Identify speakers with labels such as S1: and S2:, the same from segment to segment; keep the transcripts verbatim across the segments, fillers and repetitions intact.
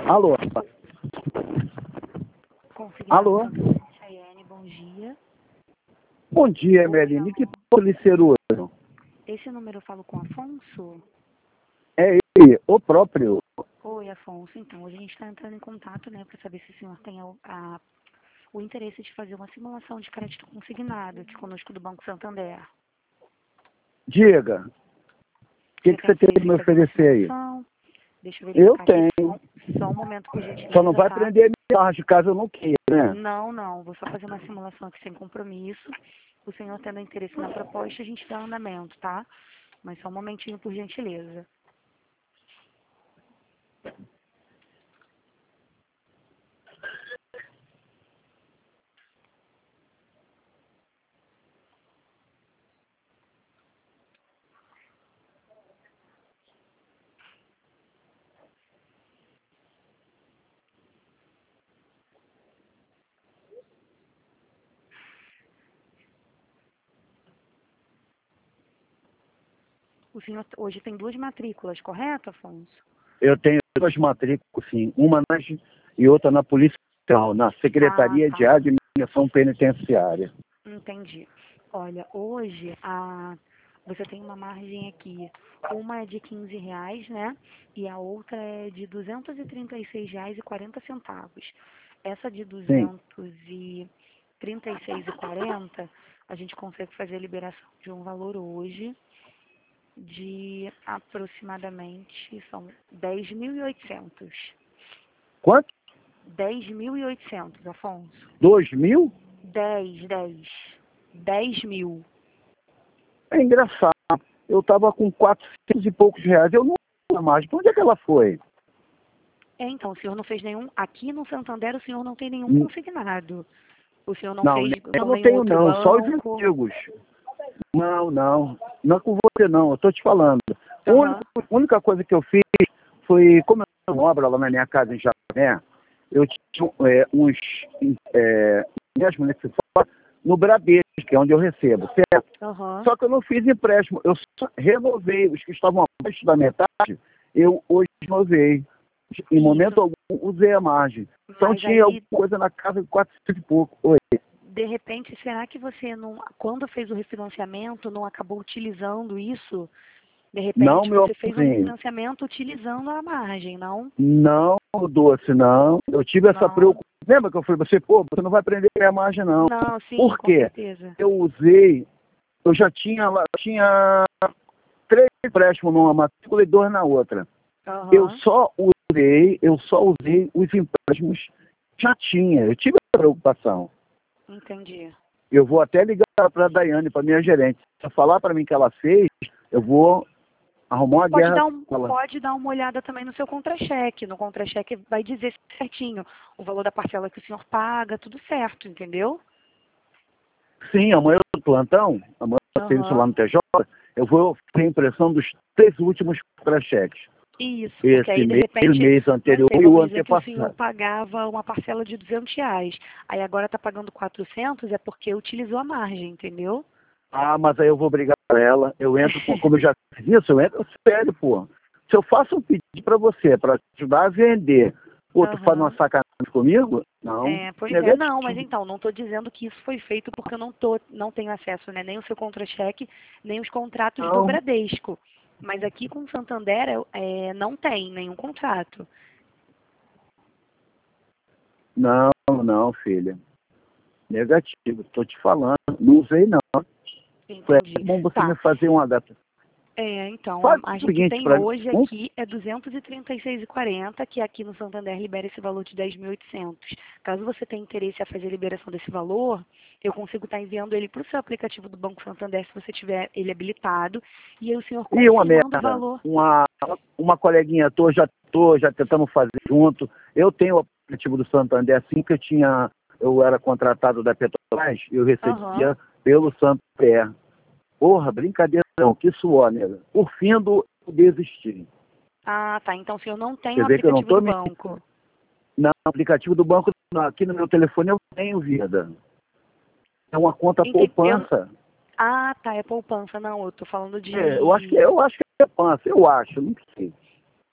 S1: Alô? Alô?
S2: Chayane, bom dia.
S1: Bom dia, Emeline. Que policiero?
S2: Esse número eu falo com Afonso?
S1: É ele, o próprio.
S2: Oi, Afonso. Então, hoje a gente está entrando em contato, né, para saber se o senhor tem a, a, o interesse de fazer uma simulação de crédito consignado aqui conosco do Banco Santander.
S1: Diga. O que, que você tem que me oferecer aí?
S2: Deixa eu verificar
S1: Eu
S2: aqui.
S1: tenho.
S2: Só, só um momento, por gentileza.
S1: Só não vai
S2: tá?
S1: prender minha margem, caso eu não queira, né?
S2: Não, não. Vou só fazer uma simulação aqui sem compromisso. O senhor tendo interesse na proposta, a gente dá andamento, tá? Mas só um momentinho, por gentileza. O senhor hoje tem duas matrículas, correto, Afonso?
S1: Eu tenho duas matrículas, sim. Uma na e outra na Polícia Federal, na Secretaria
S2: Ah, tá.
S1: de Administração Penitenciária.
S2: Entendi. Olha, hoje a, você tem uma margem aqui. Uma é de quinze reais, né? E a outra é de duzentos e trinta e seis reais e quarenta centavos. Essa de
S1: Sim.
S2: duzentos e trinta e seis e quarenta, a gente consegue fazer a liberação de um valor hoje de aproximadamente são dez mil e oitocentos.
S1: Quanto?
S2: dez mil e oitocentos, Afonso.
S1: Dois mil?
S2: dez, dez. dez mil.
S1: É engraçado. Eu estava com quatrocentos e poucos reais. Eu não tinha mais. Para onde é que ela foi?
S2: É, então, o senhor não fez nenhum... Aqui no Santander, o senhor não tem nenhum
S1: Hum.
S2: consignado. O senhor não,
S1: Não,
S2: fez
S1: eu
S2: com
S1: não
S2: nenhum
S1: tenho
S2: outro
S1: não. Só os
S2: banco.
S1: antigos. Não, não. Não é com você não. Eu estou te falando. A
S2: Aham.
S1: única, a única coisa que eu fiz foi, como eu tenho uma obra lá na minha casa em Jacané, eu tinha é, uns, é, mesmo né, que se fala, no Bradesco, que é onde eu recebo, certo?
S2: Aham.
S1: Só que eu não fiz empréstimo, eu só renovei. Os que estavam abaixo da metade, eu hoje renovei. Em
S2: Isso.
S1: momento algum, usei a margem. Então
S2: Mas
S1: tinha
S2: aí,
S1: alguma coisa na casa de quatrocentos e pouco. Oi.
S2: de repente, será que você não... Quando fez o refinanciamento, não acabou utilizando isso? De
S1: Não,
S2: repente,
S1: meu
S2: você fez um
S1: amorzinho.
S2: refinanciamento utilizando a margem, não?
S1: Não, doce, não. Eu tive essa
S2: Não.
S1: preocupação. Lembra que eu falei pra você, pô, você não vai prender minha margem, não.
S2: Não, sim,
S1: Por
S2: com
S1: quê?
S2: certeza.
S1: Eu usei, eu já tinha lá, tinha três empréstimos numa matrícula e dois na outra. Eu
S2: Aham.
S1: só usei, eu só usei os empréstimos que já tinha. Eu tive essa preocupação.
S2: Entendi.
S1: Eu vou até ligar para a Daiane, para minha gerente. Se ela falar para mim que ela fez, eu vou arrumar uma
S2: Pode
S1: guerra
S2: dar, um,
S1: com ela.
S2: pode dar uma olhada também no seu contra-cheque. No contra-cheque vai dizer certinho o valor da parcela que o senhor paga, tudo certo, entendeu?
S1: Sim, amanhã eu tô no plantão, amanhã eu faço isso
S2: Aham.
S1: lá no T J, eu vou ter impressão dos três últimos contra-cheques.
S2: Isso, porque aí
S1: Esse
S2: de
S1: mês, o
S2: repente,
S1: mês
S2: não
S1: anterior
S2: sei,
S1: e o
S2: vamos dizer que o senhor
S1: antepassado.
S2: pagava uma parcela de duzentos reais. Aí agora está pagando quatrocentos, é porque utilizou a margem, entendeu?
S1: Ah, mas aí eu vou brigar com ela, eu entro, com, como eu já fiz isso, eu entro sério, pô. Se eu faço um pedido para você, para ajudar a vender, pô, tu faz uma
S2: Aham.
S1: sacanagem comigo? Não.
S2: É, pois é, não, mas
S1: Negativo.
S2: então, não estou dizendo que isso foi feito porque eu não, tô, não tenho acesso, né, nem o seu contra-cheque, nem os contratos do
S1: Não,
S2: Bradesco. Mas aqui com o Santander é, não tem nenhum contrato.
S1: não, não, filha. Negativo, tô te falando. Não usei, não. Foi
S2: Entendi.
S1: até bom você
S2: Tá.
S1: me fazer um H.
S2: É, então, a
S1: Faz o
S2: margem que
S1: seguinte
S2: tem
S1: para mim.
S2: hoje
S1: Um
S2: aqui é duzentos e trinta e seis e quarenta, que aqui no Santander libera esse valor de dez mil e oitocentos. Caso você tenha interesse a fazer a liberação desse valor, eu consigo estar enviando ele para o seu aplicativo do Banco Santander, se você tiver ele habilitado, e aí o senhor
S1: E uma
S2: confirmando o
S1: merda,
S2: valor.
S1: uma, uma coleguinha tua, já tô, já tentamos fazer junto. Eu tenho o aplicativo do Santander, assim que eu tinha, eu era contratado da Petrobras, eu
S2: Aham.
S1: recebia pelo Santander. Porra, brincadeira não, que suor, nega. Por fim do eu desisti.
S2: Ah, tá. Então o senhor não tem
S1: Quer
S2: o
S1: dizer que eu não
S2: aplicativo
S1: tô
S2: do
S1: me...
S2: banco.
S1: No aplicativo do banco, não, aqui no meu telefone eu tenho vida. É uma conta
S2: Ente- eu-
S1: poupança.
S2: Ah, tá. É poupança. Não, eu tô falando
S1: É, eu acho que
S2: de...
S1: eu acho que é poupança, eu acho, não sei.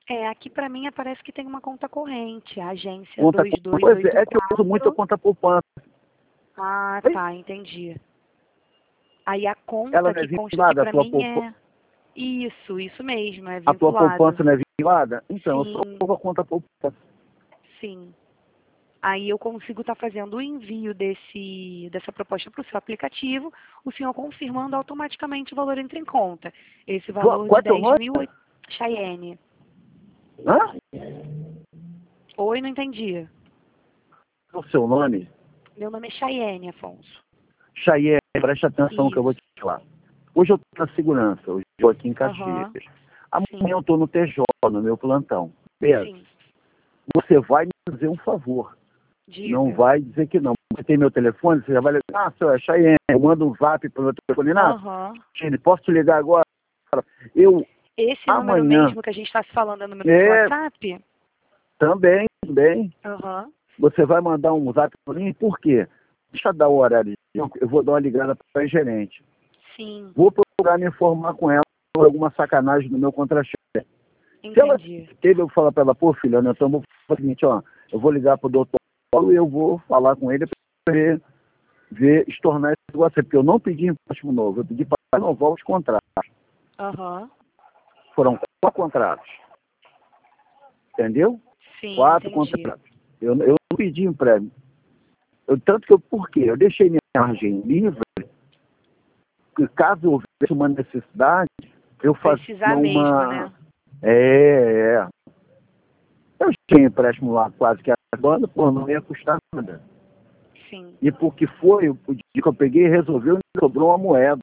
S2: É, aqui pra mim aparece que tem uma conta corrente, a agência
S1: Conta,
S2: dois dois
S1: pois
S2: oito
S1: é, é que eu uso muito a
S2: quatro.
S1: conta poupança.
S2: Ah,
S1: Oi?
S2: tá, entendi. Aí a
S1: Ela
S2: conta
S1: não é
S2: que consta aqui
S1: vinculada, a
S2: pra
S1: tua
S2: mim
S1: poupança,
S2: é... Isso, isso mesmo, é
S1: a tua
S2: vinculado.
S1: poupança não é vinculada? Então, eu
S2: Sim,
S1: sou a conta poupança.
S2: sim. Aí eu consigo estar fazendo o envio desse, dessa proposta para o seu aplicativo, o senhor confirmando automaticamente o valor entra em conta. Esse
S1: Qual,
S2: valor
S1: qual
S2: de
S1: é teu
S2: dez
S1: nome?
S2: mil, Chayenne.
S1: Hã?
S2: Oi, não entendi.
S1: O seu nome?
S2: Meu nome é Chayenne, Afonso.
S1: Chayenne, preste atenção que eu vou
S2: Isso.
S1: te falar. Hoje eu estou na segurança, hoje eu estou aqui em Caxias.
S2: Aham.
S1: Amanhã
S2: Sim,
S1: eu estou no T J, no meu plantão. Beleza?
S2: sim.
S1: Você vai me fazer um favor. Não
S2: Diga.
S1: vai dizer que não. Você tem meu telefone, você já vai ligar. Ah, seu é Chayenne, eu mando um zap para o meu telefone. Nada.
S2: Aham.
S1: Chayenne, posso te ligar agora? Eu,
S2: Esse número
S1: amanhã,
S2: mesmo que a gente está se falando é o número do seu
S1: é,
S2: WhatsApp?
S1: também, também,
S2: Aham.
S1: você vai mandar um zap para mim, por quê? Deixa eu dar o horário, eu vou dar uma ligada para a gerente.
S2: Sim,
S1: Vou procurar me informar com ela por alguma sacanagem no meu contra-cheque. Se ela
S2: entendi.
S1: teve, eu vou falar para ela, pô, filha, né, então eu vou fazer o seguinte, ó, eu vou ligar para o doutor Paulo e eu vou falar com ele para ver, ver, estornar esse negócio, porque eu não pedi empréstimo novo, eu pedi para renovar os contratos.
S2: Aham.
S1: Foram quatro contratos, entendeu?
S2: Sim,
S1: Quatro
S2: entendi.
S1: contratos. Eu, eu não pedi empréstimo. Eu, tanto que eu, por quê? Eu deixei minha margem livre, que caso houvesse uma necessidade, eu fazia
S2: Precisar mesmo,
S1: uma...
S2: né?
S1: É, é. Eu tinha empréstimo lá quase que agora, pô, não ia custar nada.
S2: Sim,
S1: E porque foi, o dia que eu peguei, resolveu e sobrou uma moeda.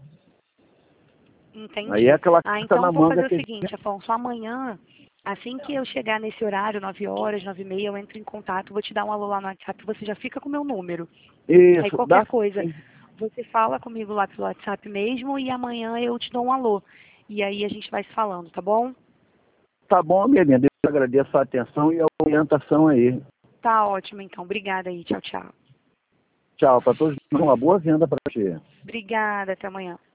S1: Aí é
S2: entendi.
S1: aquela
S2: Ah,
S1: carta
S2: então
S1: na
S2: vou
S1: manga
S2: fazer o
S1: que...
S2: seguinte, Afonso, amanhã, assim que eu chegar nesse horário, nove horas, nove e meia, eu entro em contato, vou te dar um alô lá no WhatsApp, você já fica com o meu número. Aí
S1: Isso,
S2: qualquer
S1: dá
S2: coisa,
S1: sim.
S2: você fala comigo lá pelo WhatsApp mesmo e amanhã eu te dou um alô. E aí a gente vai se falando, tá bom?
S1: Tá bom, minha linda, eu agradeço a atenção e a orientação aí.
S2: Tá ótimo, então. Obrigada aí. Tchau, tchau.
S1: Tchau, para todos, uma boa venda para ti.
S2: Obrigada, até amanhã.